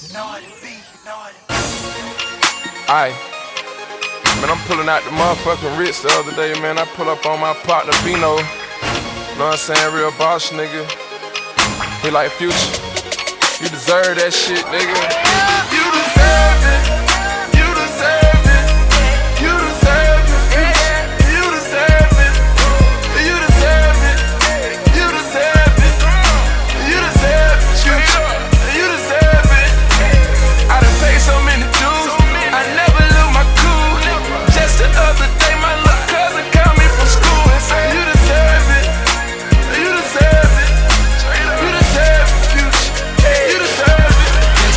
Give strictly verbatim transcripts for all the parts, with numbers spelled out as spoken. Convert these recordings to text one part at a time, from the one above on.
Aye. Man, I'm pulling out the motherfucking Ritz the other day, man. I pull up on my partner, Pino. Know what I'm saying? Real boss, nigga. He like Future. You deserve that shit, nigga. You deserve it. You deserve it. You deserve it. You deserve it. You deserve it. You deserve it. You deserve it. You deserve it. I done paid so many dues. I never lose my cool. Just the other day, my little cousin called me from school and said, you deserve it. You deserve it. You deserve it, Future. You deserve it.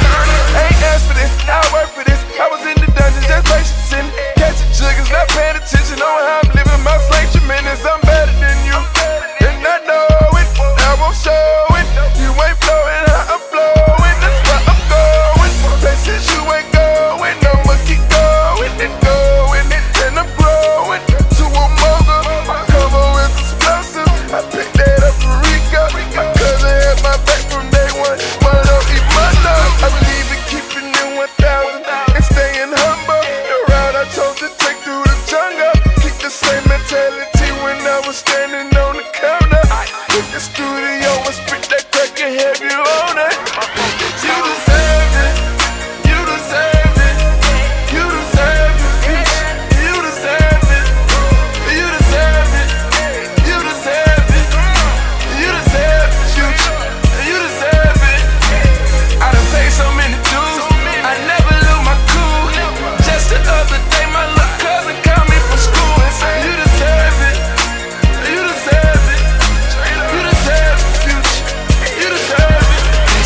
I ain't asked for this, I work for this. I was in the dungeon, just patient, catching chickens, not paying attention on how I'm living my slave tremendous. I'm better than you, and I know it. I won't show it. You ain't flowing how I'm flowing. That's why I'm going. Places you ain't going. I'ma keep going and going, and I'm growing to a mogul. My cover is explosive. I picked that up from Rico. My cousin had my back from day one. Wanna don't eat my love. I believe in keeping it one thousand and staying humble. The route I chose to take through the jungle. Keep the same mentality when I was standing on the counter. Hit the studio and spit that crack and have you on it. You deserve it. You deserve it. You deserve it. You deserve it. You deserve it. You deserve it. You deserve it, Future. You deserve it. I done paid so many dues. I never lose my cool. Just the other day, my little cousin called me from school and said, you deserve it. You deserve it. You deserve it, Future. You deserve it.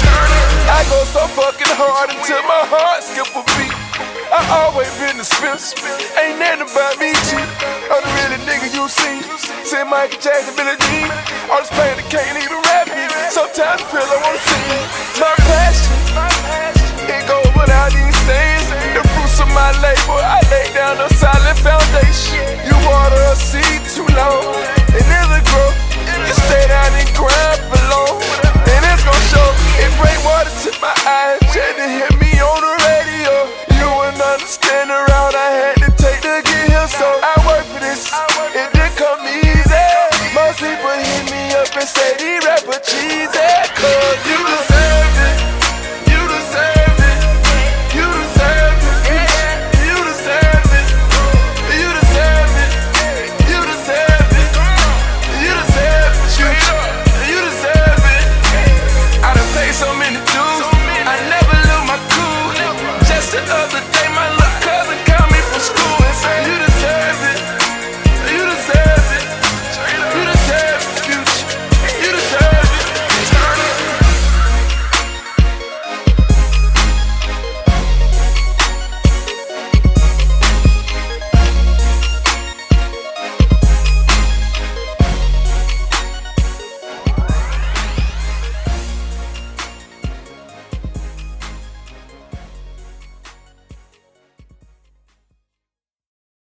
I go so fucking hard until my heart skip a beat. I always been the spin. Ain't nothing about me, G. I'm the really nigga you see. Say Michael Jackson, Billie Jean. All this pain that can't even rap it. Sometimes I feel I wanna sing. My passion, it goes without these things. The fruits of my labor, I lay down a solid foundation. You water a seed too long, and it'll grow. You stay down and grind for long, and it's gon' show. It bring water to my eyes, just to hit